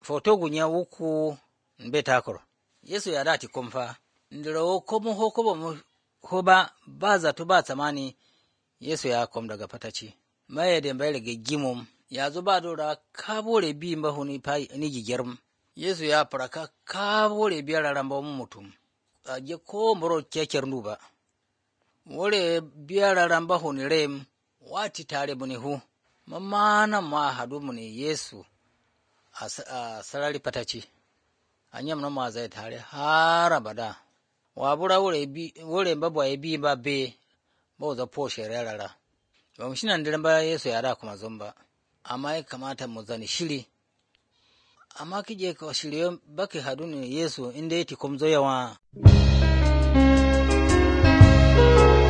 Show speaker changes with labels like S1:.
S1: foto gunya wuku nbe takoro. Yesu ya dati kumfa. Ndiro komu hokobo mu hoba ba zato ba tsamani Yesu ya kom daga fataci. Maye da bai daga gimum ya zo ba dora kabore bi mba huni pa ni gigerm. Yesu ya faraka kabore biyar ramba mutum. Je ko mboro keker nuba. Wore biyar ramba huni rem wati tare buni hu. Mamana ma hadu muni Yesu a sarari fataci. Anyam na ma zai tare har abada. Wabura wore mbabwa ebi mba be ba za poshe rarara. Ba mu shinan diran ba Yesu ya da kuma zomba. Amma ya kamata mu zani shiri. Amma kije ka shirye baki hadu ne Yesu inda yake kumzo yawa.